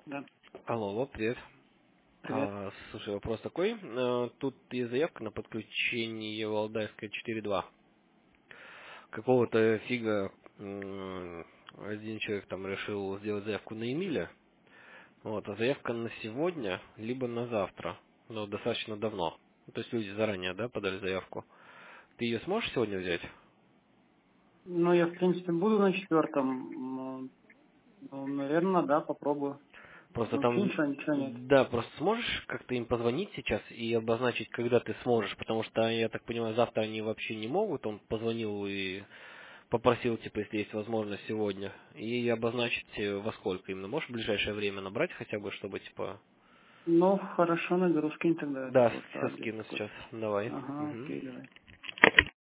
Да, Алло, алло, привет. привет. Слушай, вопрос такой. Тут есть заявка на подключение Валдайской 4.2. Какого-то фига один человек там решил сделать заявку на Эмиля. Вот, а заявка на сегодня, либо на завтра. Но достаточно давно. То есть люди заранее, да, подали заявку. Ты ее сможешь сегодня взять? Ну, я, в принципе, буду на четвертом. Ну, наверное, да, попробую. Просто Ну, вообще там, ничего нет. да, просто сможешь как-то им позвонить сейчас и обозначить, когда ты сможешь, потому что, я так понимаю, завтра они вообще не могут, он позвонил и попросил, типа, если есть возможность сегодня, и обозначить во сколько именно. Можешь в ближайшее время набрать хотя бы, чтобы, типа... Ну, хорошо, наберу, скинь тогда этот Да, вот все адрес скину какой-то. сейчас, давай. Ага, Мгм. окей, давай.